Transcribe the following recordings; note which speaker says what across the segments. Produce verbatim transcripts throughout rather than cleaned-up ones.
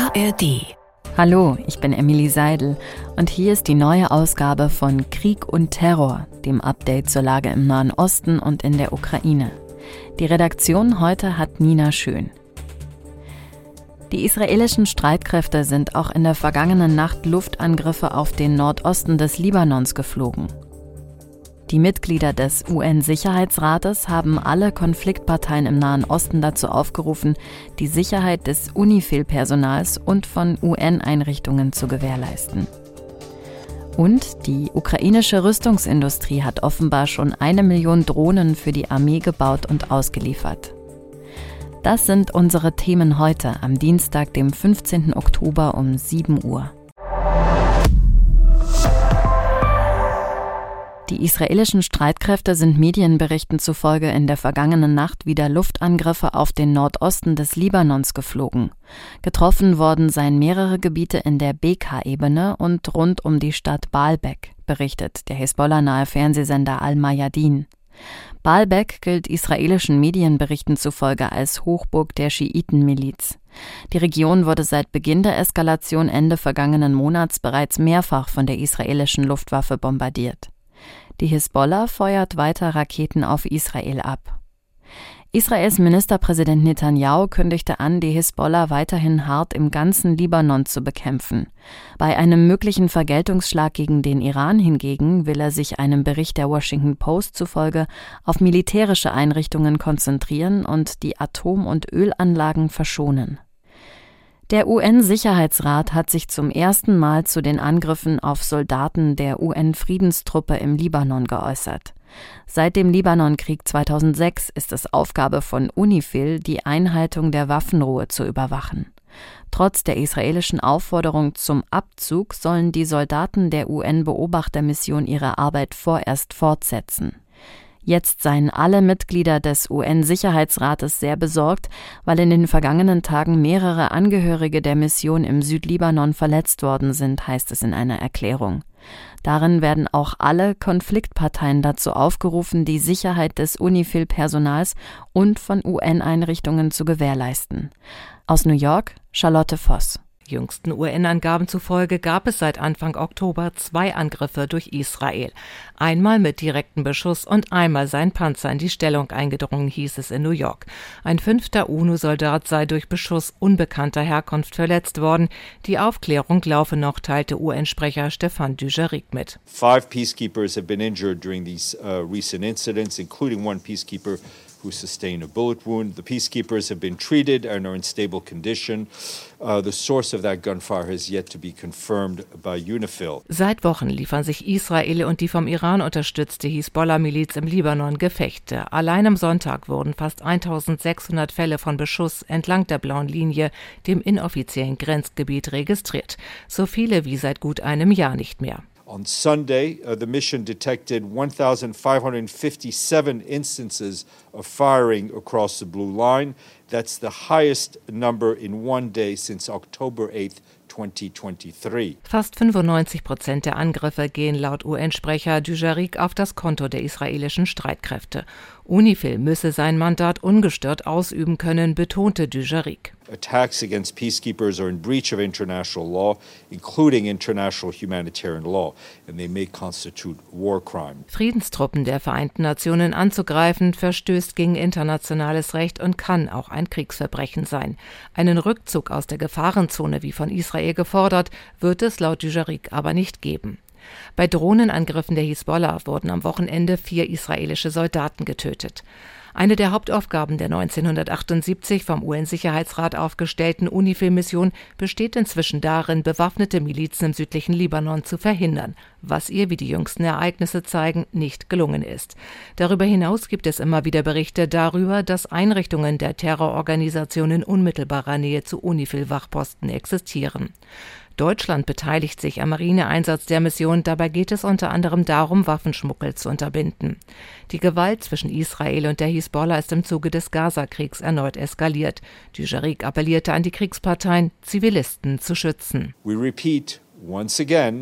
Speaker 1: A R D.
Speaker 2: Hallo, ich bin Emily Seidel und hier ist die neue Ausgabe von Krieg und Terror, dem Update zur Lage im Nahen Osten und in der Ukraine. Die Redaktion heute hat Nina Schön. Die israelischen Streitkräfte sind auch in der vergangenen Nacht Luftangriffe auf den Nordosten des Libanons geflogen. Die Mitglieder des U N-Sicherheitsrates haben alle Konfliktparteien im Nahen Osten dazu aufgerufen, die Sicherheit des UNIFIL-Personals und von U N-Einrichtungen zu gewährleisten. Und die ukrainische Rüstungsindustrie hat offenbar schon eine Million Drohnen für die Armee gebaut und ausgeliefert. Das sind unsere Themen heute, am Dienstag, dem fünfzehnten Oktober um sieben Uhr. Die israelischen Streitkräfte sind Medienberichten zufolge in der vergangenen Nacht wieder Luftangriffe auf den Nordosten des Libanons geflogen. Getroffen worden seien mehrere Gebiete in der Bekaa-Ebene und rund um die Stadt Baalbek, berichtet der Hisbollah-nahe Fernsehsender Al-Mayadin. Baalbek gilt israelischen Medienberichten zufolge als Hochburg der Schiitenmiliz. Die Region wurde seit Beginn der Eskalation Ende vergangenen Monats bereits mehrfach von der israelischen Luftwaffe bombardiert. Die Hisbollah feuert weiter Raketen auf Israel ab. Israels Ministerpräsident Netanyahu kündigte an, die Hisbollah weiterhin hart im ganzen Libanon zu bekämpfen. Bei einem möglichen Vergeltungsschlag gegen den Iran hingegen will er sich einem Bericht der Washington Post zufolge auf militärische Einrichtungen konzentrieren und die Atom- und Ölanlagen verschonen. Der U N-Sicherheitsrat hat sich zum ersten Mal zu den Angriffen auf Soldaten der U N-Friedenstruppe im Libanon geäußert. Seit dem Libanonkrieg zweitausendsechs ist es Aufgabe von UNIFIL, die Einhaltung der Waffenruhe zu überwachen. Trotz der israelischen Aufforderung zum Abzug sollen die Soldaten der U N-Beobachtermission ihre Arbeit vorerst fortsetzen. Jetzt seien alle Mitglieder des U N-Sicherheitsrates sehr besorgt, weil in den vergangenen Tagen mehrere Angehörige der Mission im Südlibanon verletzt worden sind, heißt es in einer Erklärung. Darin werden auch alle Konfliktparteien dazu aufgerufen, die Sicherheit des UNIFIL-Personals und von U N-Einrichtungen zu gewährleisten. Aus New York, Charlotte Voss.
Speaker 3: Jüngsten U N-Angaben zufolge gab es seit Anfang Oktober zwei Angriffe durch Israel. Einmal mit direktem Beschuss und einmal seien Panzer in die Stellung eingedrungen, hieß es in New York. Ein fünfter UNO-Soldat sei durch Beschuss unbekannter Herkunft verletzt worden. Die Aufklärung laufe noch, teilte U N-Sprecher Stéphane Dujarric mit.
Speaker 4: Five peacekeepers have been injured during these uh, recent incidents, including one peacekeeper who sustained a bullet wound. The peacekeepers have been treated and are in stable condition. Uh, the source of that gunfire has yet to be confirmed by UNIFIL.
Speaker 3: Seit Wochen liefern sich Israel und die vom Iran unterstützte Hisbollah-Miliz im Libanon Gefechte. Allein am Sonntag wurden fast eintausendsechshundert Fälle von Beschuss entlang der blauen Linie, dem inoffiziellen Grenzgebiet, registriert. So viele wie seit gut einem Jahr nicht mehr.
Speaker 4: On Sunday, uh, the mission detected one thousand five hundred fifty-seven instances of firing across the blue line. That's the highest number in one day since October eighth, twenty twenty-three.
Speaker 3: Fast fünfundneunzig Prozent der Angriffe gehen laut U N-Sprecher Dujarric auf das Konto der israelischen Streitkräfte. UNIFIL müsse sein Mandat ungestört ausüben können, betonte Dujarric.
Speaker 4: Attacks against peacekeepers are in breach of international law, including international humanitarian law, and they may constitute war crime.
Speaker 3: Friedenstruppen der Vereinten Nationen anzugreifen, verstößt gegen internationales Recht und kann auch ein Kriegsverbrechen sein. Einen Rückzug aus der Gefahrenzone, wie von Israel gefordert, wird es laut Dujarric aber nicht geben. Bei Drohnenangriffen der Hisbollah wurden am Wochenende vier israelische Soldaten getötet. Eine der Hauptaufgaben der neunzehnhundertachtundsiebzig vom U N-Sicherheitsrat aufgestellten UNIFIL-Mission besteht inzwischen darin, bewaffnete Milizen im südlichen Libanon zu verhindern, was ihr, wie die jüngsten Ereignisse zeigen, nicht gelungen ist. Darüber hinaus gibt es immer wieder Berichte darüber, dass Einrichtungen der Terrororganisation in unmittelbarer Nähe zu UNIFIL-Wachposten existieren. Deutschland beteiligt sich am Marineeinsatz der Mission. Dabei geht es unter anderem darum, Waffenschmuggel zu unterbinden. Die Gewalt zwischen Israel und der Hisbollah ist im Zuge des Gaza-Kriegs erneut eskaliert. Dujarric appellierte an die Kriegsparteien, Zivilisten zu schützen.
Speaker 4: We repeat once again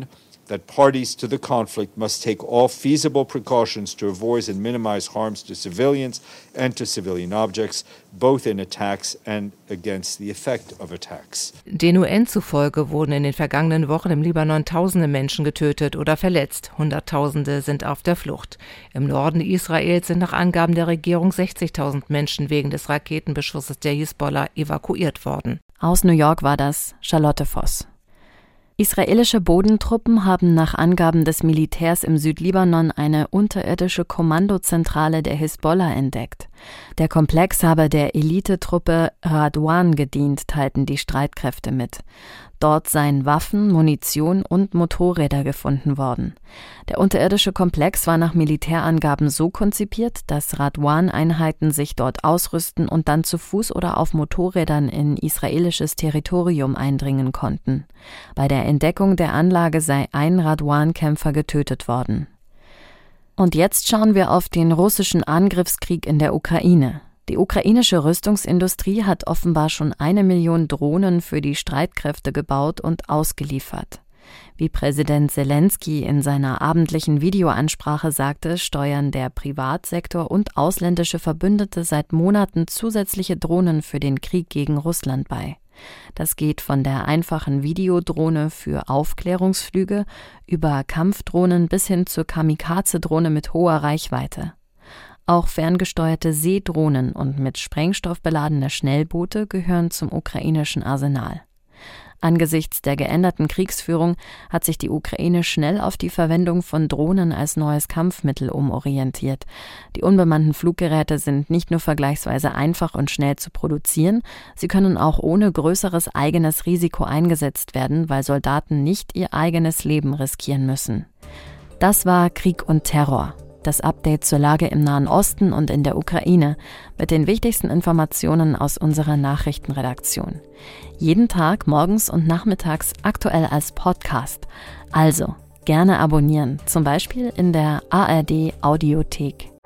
Speaker 4: that parties to the conflict must take all feasible precautions to avoid and minimize harms to civilians and to civilian objects, both in attacks and against the effect of attacks.
Speaker 3: Den U N zufolge wurden in den vergangenen Wochen im Libanon tausende Menschen getötet oder verletzt. Hunderttausende sind auf der Flucht. Im Norden Israels sind nach Angaben der Regierung sechzigtausend Menschen wegen des Raketenbeschusses der Hisbollah evakuiert worden.
Speaker 2: Aus New York war das Charlotte Voss. Israelische Bodentruppen haben nach Angaben des Militärs im Südlibanon eine unterirdische Kommandozentrale der Hisbollah entdeckt. Der Komplex habe der Elitetruppe Radwan gedient, teilten die Streitkräfte mit. Dort seien Waffen, Munition und Motorräder gefunden worden. Der unterirdische Komplex war nach Militärangaben so konzipiert, dass Radwan-Einheiten sich dort ausrüsten und dann zu Fuß oder auf Motorrädern in israelisches Territorium eindringen konnten. Bei der Entdeckung der Anlage sei ein Radwan-Kämpfer getötet worden. Und jetzt schauen wir auf den russischen Angriffskrieg in der Ukraine. Die ukrainische Rüstungsindustrie hat offenbar schon eine Million Drohnen für die Streitkräfte gebaut und ausgeliefert. Wie Präsident Selenskyj in seiner abendlichen Videoansprache sagte, steuern der Privatsektor und ausländische Verbündete seit Monaten zusätzliche Drohnen für den Krieg gegen Russland bei. Das geht von der einfachen Videodrohne für Aufklärungsflüge über Kampfdrohnen bis hin zur Kamikaze-Drohne mit hoher Reichweite. Auch ferngesteuerte Seedrohnen und mit Sprengstoff beladene Schnellboote gehören zum ukrainischen Arsenal. Angesichts der geänderten Kriegsführung hat sich die Ukraine schnell auf die Verwendung von Drohnen als neues Kampfmittel umorientiert. Die unbemannten Fluggeräte sind nicht nur vergleichsweise einfach und schnell zu produzieren, sie können auch ohne größeres eigenes Risiko eingesetzt werden, weil Soldaten nicht ihr eigenes Leben riskieren müssen. Das war Krieg und Terror. Das Update zur Lage im Nahen Osten und in der Ukraine mit den wichtigsten Informationen aus unserer Nachrichtenredaktion. Jeden Tag morgens und nachmittags aktuell als Podcast. Also gerne abonnieren, zum Beispiel in der A R D Audiothek.